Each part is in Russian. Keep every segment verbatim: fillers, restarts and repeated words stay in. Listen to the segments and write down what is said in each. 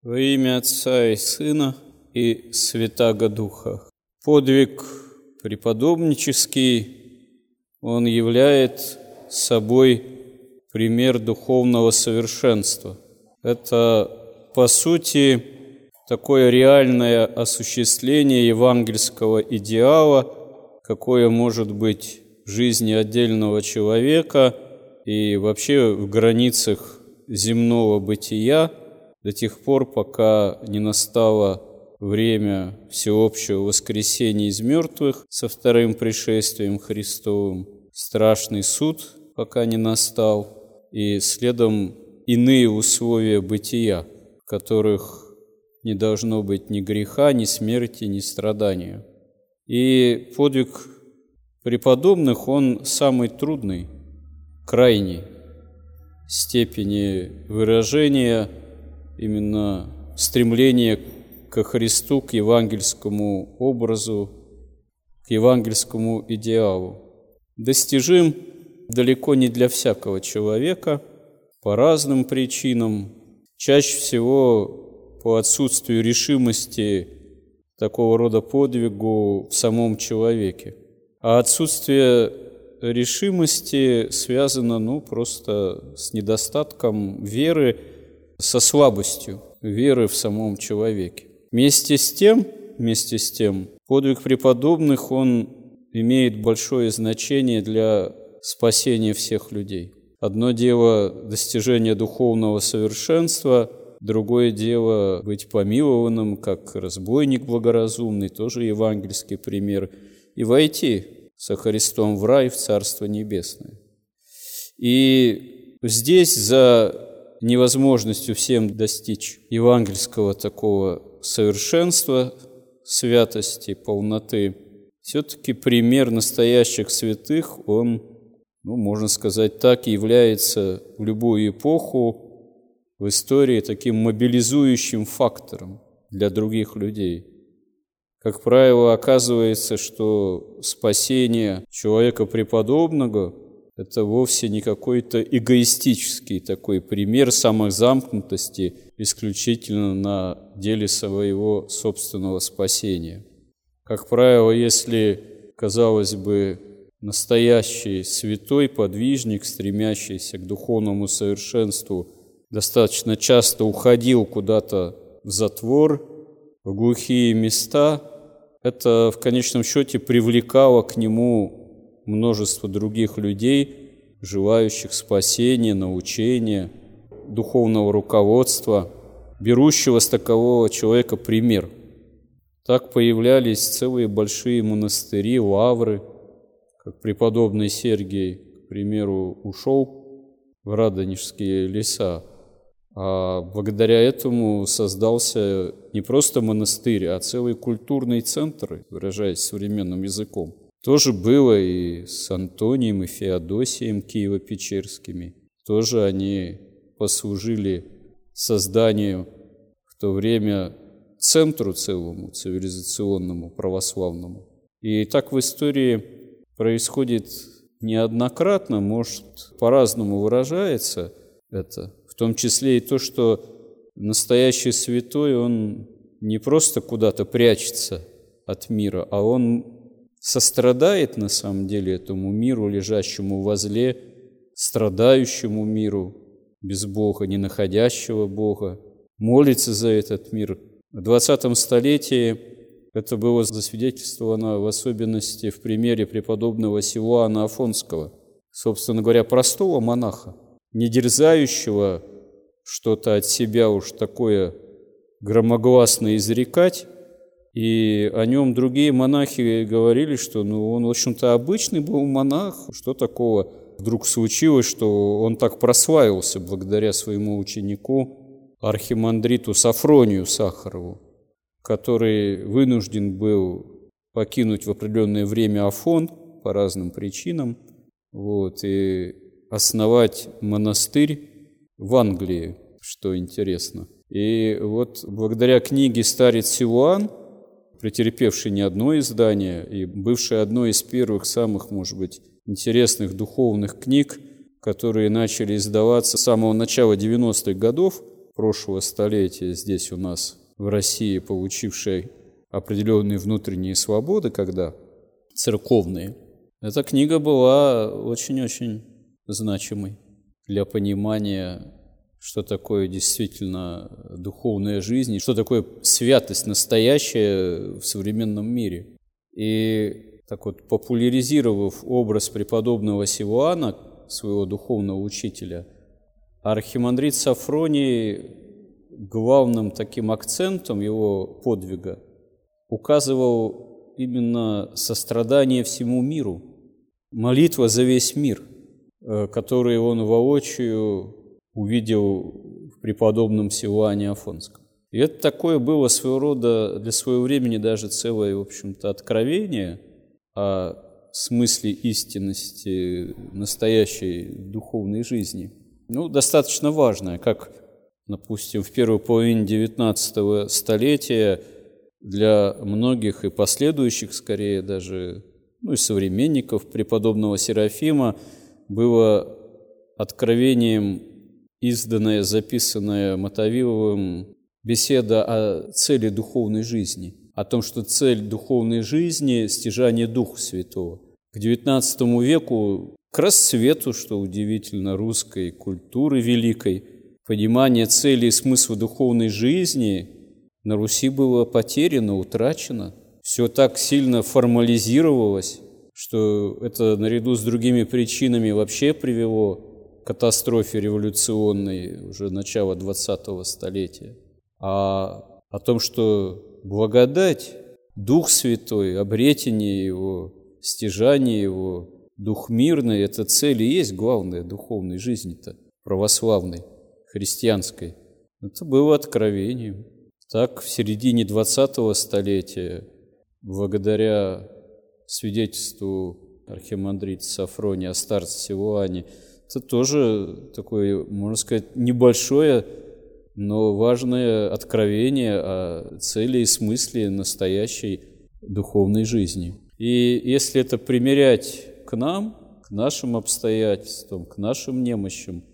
Во имя Отца и Сына и Святаго Духа. Подвиг преподобнический, он являет собой пример духовного совершенства. Это, по сути, такое реальное осуществление евангельского идеала, какое может быть в жизни отдельного человека и вообще в границах земного бытия, до тех пор, пока не настало время всеобщего воскресения из мертвых со вторым пришествием Христовым, страшный суд, пока не настал, и следом иные условия бытия, в которых не должно быть ни греха, ни смерти, ни страдания. И подвиг преподобных, он самый трудный, крайней степени выражения именно стремление ко Христу, к евангельскому образу, к евангельскому идеалу. Достижим далеко не для всякого человека, по разным причинам, чаще всего по отсутствию решимости такого рода подвигу в самом человеке. А отсутствие решимости связано, ну, просто с недостатком веры, со слабостью веры в самом человеке. Вместе с тем, вместе с тем, подвиг преподобных, он имеет большое значение для спасения всех людей. Одно дело достижение духовного совершенства, другое дело быть помилованным, как разбойник благоразумный, тоже евангельский пример, и войти со Христом в рай, в Царство Небесное. И здесь за невозможностью всем достичь евангельского такого совершенства, святости, полноты, все-таки пример настоящих святых, он, ну, можно сказать так, является в любую эпоху в истории таким мобилизующим фактором для других людей. Как правило, оказывается, что спасение человека преподобного – это вовсе не какой-то эгоистический такой пример самозамкнутости исключительно на деле своего собственного спасения. Как правило, если, казалось бы, настоящий святой подвижник, стремящийся к духовному совершенству, достаточно часто уходил куда-то в затвор, в глухие места, это в конечном счете привлекало к нему множество других людей, желающих спасения, научения, духовного руководства, берущего с такового человека пример. Так появлялись целые большие монастыри, лавры, как преподобный Сергий, к примеру, ушел в Радонежские леса, а благодаря этому создался не просто монастырь, а целый культурный центр, выражаясь современным языком. Тоже было и с Антонием, и Феодосием Киево-Печерскими. Тоже они послужили созданию в то время центру целому, цивилизационному, православному. И так в истории происходит неоднократно, может, по-разному выражается это, в том числе и то, что настоящий святой, он не просто куда-то прячется от мира, а он сострадает на самом деле этому миру, лежащему возле, страдающему миру, без Бога, не находящего Бога, молится за этот мир. В двадцатом столетии это было засвидетельствовано в особенности в примере преподобного Силуана Афонского, собственно говоря, простого монаха, не дерзающего что-то от себя уж такое громогласно изрекать. И о нем другие монахи говорили, что ну, он, в общем-то, обычный был монах. Что такого вдруг случилось, что он так прославился благодаря своему ученику, архимандриту Сафронию Сахарову, который вынужден был покинуть в определенное время Афон по разным причинам, вот, и основать монастырь в Англии, что интересно. И вот благодаря книге «Старец Силуан», претерпевший не одно издание и бывший одной из первых самых, может быть, интересных духовных книг, которые начали издаваться с самого начала девяностых годов, прошлого столетия здесь у нас в России, получившей определенные внутренние свободы, когда церковные, эта книга была очень-очень значимой для понимания, что такое действительно духовная жизнь, и что такое святость настоящая в современном мире. И так вот, популяризировав образ преподобного Силуана, своего духовного учителя, архимандрит Сафроний главным таким акцентом его подвига указывал именно сострадание всему миру, молитва за весь мир, который он воочию увидел в преподобном Силуане Афонском. И это такое было своего рода для своего времени даже целое, в общем-то, откровение о смысле истинности настоящей духовной жизни. Ну, достаточно важное, как, допустим, в первой половине девятнадцатого столетия для многих и последующих, скорее даже, ну и современников преподобного Серафима было откровением изданная, записанная Мотовиловым беседа о цели духовной жизни, о том, что цель духовной жизни – стяжание Духа Святого. К девятнадцатому веку, к расцвету, что удивительно, русской культуры великой, понимание цели и смысла духовной жизни на Руси было потеряно, утрачено. Все так сильно формализировалось, что это наряду с другими причинами вообще привело к катастрофе революционной уже начала двадцатого столетия. А о том, что благодать, Дух Святой, обретение Его, стяжание Его, Дух мирный – это цель и есть главная духовной жизни-то, православной, христианской. Это было откровением. Так, в середине двадцатого столетия, благодаря свидетельству архимандрита Сафрония о старце Силуане, это тоже такое, можно сказать, небольшое, но важное откровение о цели и смысле настоящей духовной жизни. И если это примерять к нам, к нашим обстоятельствам, к нашим немощам,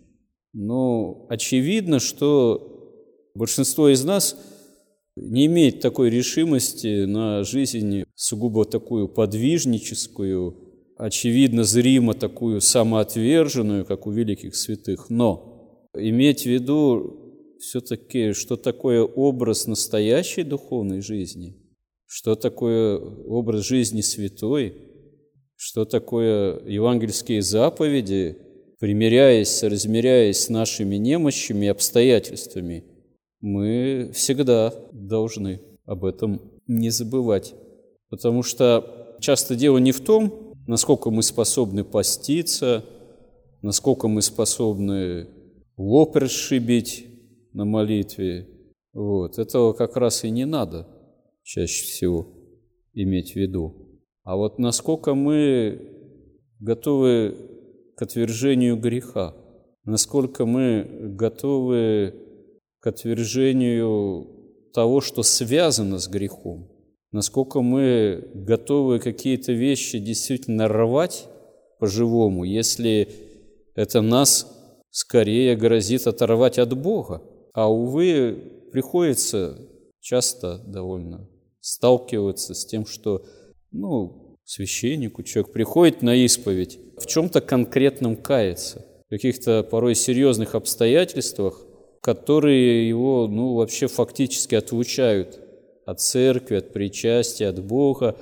ну, очевидно, что большинство из нас не имеет такой решимости на жизнь сугубо такую подвижническую, очевидно, зримо такую самоотверженную, как у великих святых. Но иметь в виду все-таки, что такое образ настоящей духовной жизни, что такое образ жизни святой, что такое евангельские заповеди, примиряясь, соразмеряясь с нашими немощами и обстоятельствами, мы всегда должны об этом не забывать. Потому что часто дело не в том, насколько мы способны поститься, насколько мы способны лоб расшибить на молитве. Вот. Этого как раз и не надо чаще всего иметь в виду. А вот насколько мы готовы к отвержению греха, насколько мы готовы к отвержению того, что связано с грехом, насколько мы готовы какие-то вещи действительно рвать по-живому, если это нас скорее грозит оторвать от Бога. А, увы, приходится часто довольно сталкиваться с тем, что, ну, священнику человек приходит на исповедь, в чем-то конкретном кается, в каких-то порой серьезных обстоятельствах, которые его, ну, вообще фактически отлучают от церкви, от причастия, от Бога.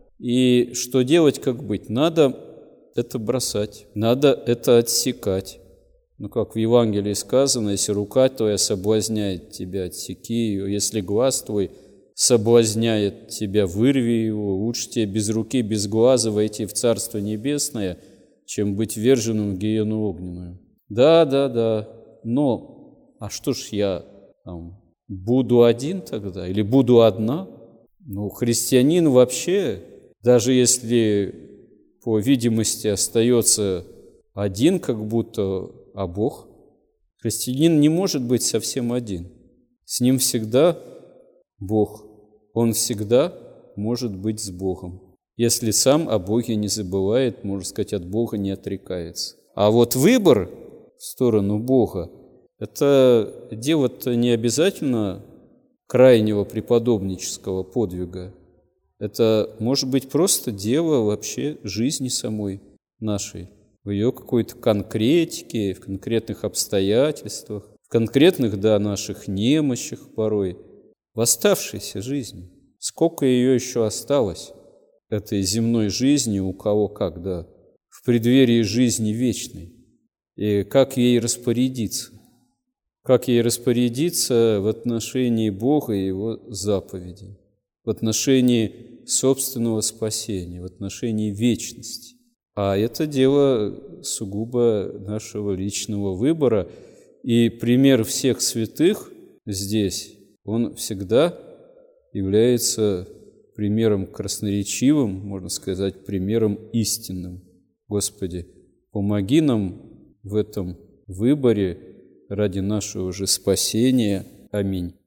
И что делать, как быть? Надо это бросать, надо это отсекать. Ну, как в Евангелии сказано, если рука твоя соблазняет тебя, отсеки ее, если глаз твой соблазняет тебя, вырви его, лучше тебе без руки, без глаза войти в Царство Небесное, чем быть верженным в гиену огненную. Да, да, да, но а что ж я там, буду один тогда или буду одна? Ну, христианин вообще, даже если по видимости остается один, как будто, а Бог, христианин не может быть совсем один. С ним всегда Бог. Он всегда может быть с Богом. Если сам о Боге не забывает, можно сказать, от Бога не отрекается. А вот выбор в сторону Бога, Это дело-то не обязательно крайнего преподобнического подвига. Это может быть просто дело вообще жизни самой нашей, в ее какой-то конкретике, в конкретных обстоятельствах, в конкретных, да, наших немощах порой, в оставшейся жизни. Сколько ее еще осталось, этой земной жизни, у кого как, да, в преддверии жизни вечной, и как ей распорядиться. Как ей распорядиться в отношении Бога и Его заповедей, в отношении собственного спасения, в отношении вечности. А это дело сугубо нашего личного выбора. И пример всех святых здесь, он всегда является примером красноречивым, можно сказать, примером истинным. Господи, помоги нам в этом выборе ради нашего же спасения. Аминь.